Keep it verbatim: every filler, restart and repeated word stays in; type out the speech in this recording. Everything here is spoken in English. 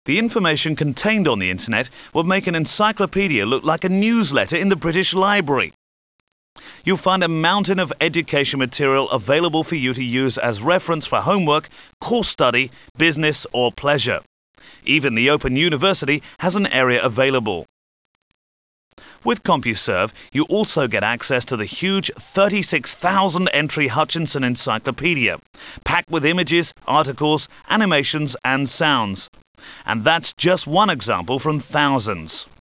The information contained on the internet will make an encyclopedia look like a newsletter in the British Library. You'll find a mountain of education material available for you to use as reference for homework, course study, business or pleasure. Even the Open University has an area available. With CompuServe, you also get access to the huge thirty-six thousand entry Hutchinson Encyclopedia, packed with images, articles, animations and sounds. And that's just one example from thousands.